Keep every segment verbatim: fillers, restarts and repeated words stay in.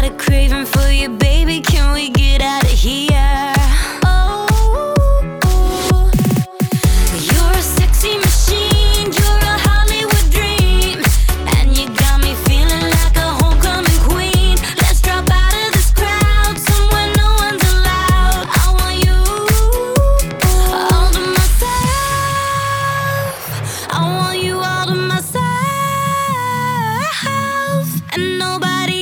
a craving for you, baby. Can we get out of here? Oh, you're a sexy machine, you're a Hollywood dream, and you got me feeling like a homecoming queen. Let's drop out of this crowd, somewhere no one's allowed. I want you all to myself. I want you all to myself, and nobody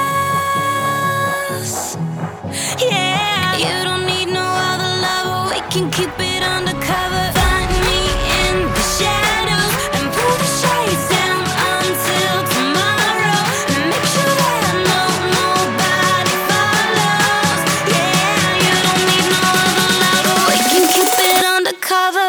else. Yeah, you don't need no other lover, we can keep it undercover. Find me in the shadows and pull the shades down until tomorrow, and make sure that no nobody follows. Yeah, you don't need no other lover, we can keep it undercover.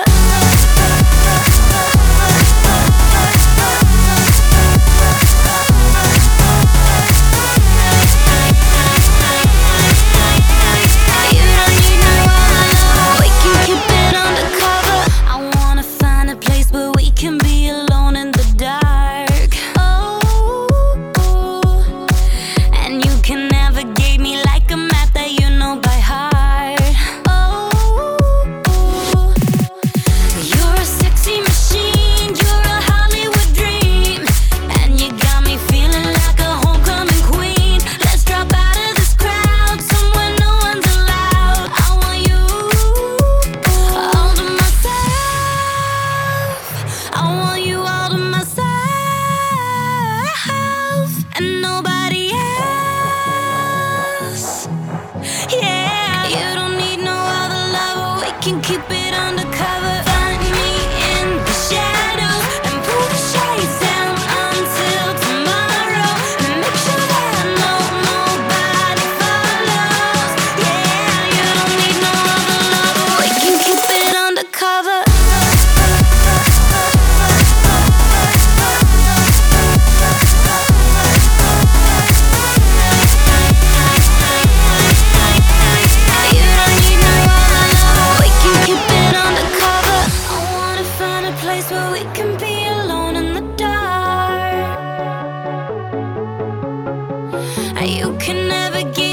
Can be alone in the dark. Oh, and you can navigate me like a map that you know by heart. Oh, you're a sexy machine, you're a Hollywood dream, and you got me feeling like a homecoming queen. Let's drop out of this crowd, somewhere no one's allowed. I want you all to myself. I want you all to myself, and nobody else. Yeah, you don't need no other lover, we can keep it undercover. Find me in the shadows and pull the shades down until tomorrow, and make sure that no nobody follows. Yeah, you don't need no other lover, we can keep it undercover. Place where we can be alone in the dark. You can never get